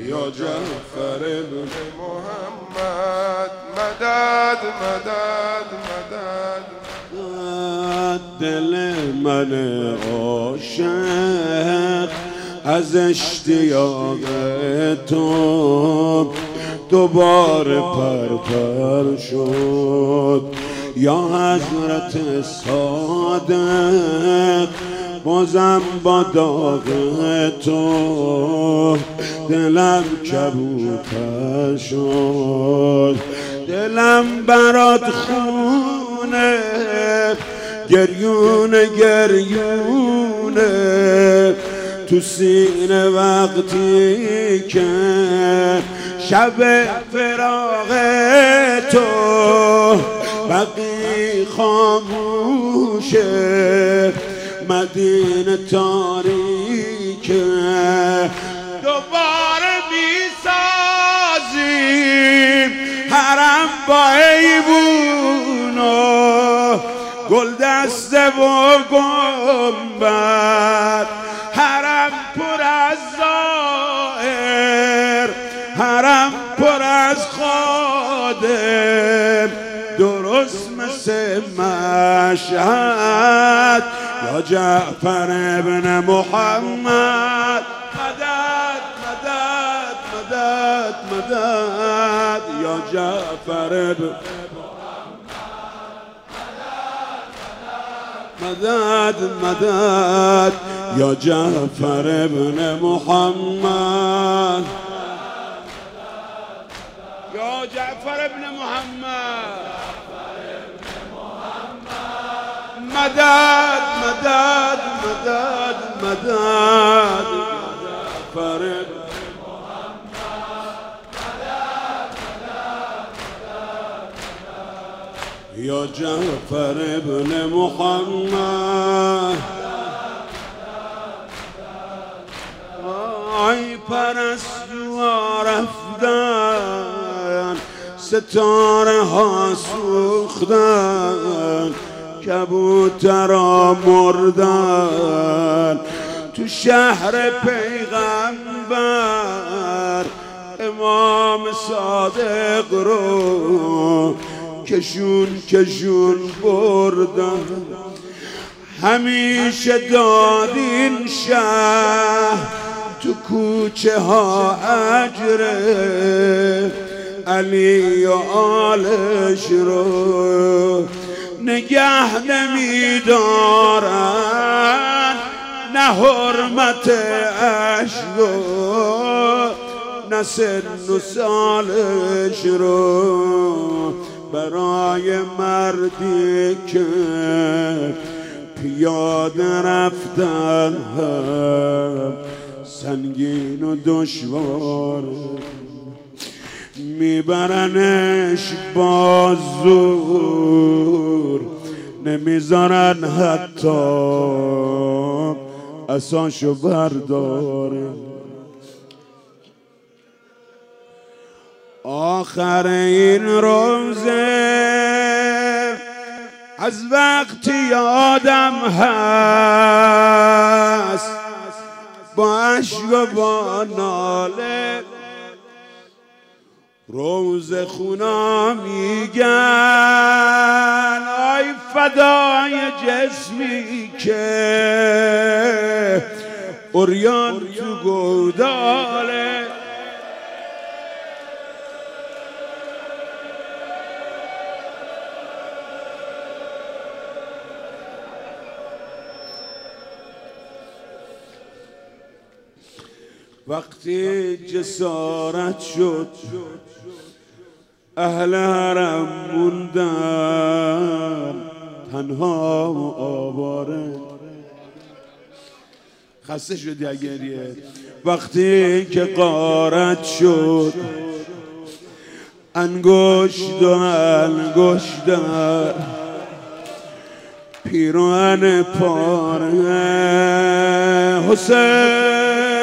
یا جعفر ابن محمد مدد مدد مدد. دل من عاشق از اشتیاق تو دوباره پرپر شد. یا حضرت صادق بازم با داغ تو دلم کبوتر شد. دلم برات خونه گریونه گریونه تو سینه وقتی که شب فراق تو بقی خاموشه مدینه تاریکه. دوباره میسازیم حرم با ایوونو گل دسته و گنبد. حرم پر از زائر حرم پر از خادم درست مثل مشهد. یا جعفر ابن محمد مدد مدد مدد مدد. یا جعفر ابن مدد مدد. یا جعفر ابن محمد یا جعفر ابن محمد مدد مدد مدد مدد. یا جعفر ابن محمد. ای پرستوها رفتن ستاره ها سوختن کبوترها مردن تو شهر پیغمبر. امام صادق رو کشون کشون بردن. همیشه دادین شهر تو کوچه ها اجره علی و آلش رو نگه نمیدارن نه حرمت عشق نه سن و سالش رو. برای مردی که پیاده رفتن هم سنگین و دشوار میبرنش با زور نمیذارن حتی عصاشو برداره. آخر این روزه از وقتی یادم هست با عشق و با ناله روز خونا میگن آی فدای جسمی که عریان تو گوداله. وقتی جسارت شد اهل حرم موندن تنها و آواره. خسته شدی اگریه. وقتی که غارت شد انگشت و انگشتر پیراهن پاره حسین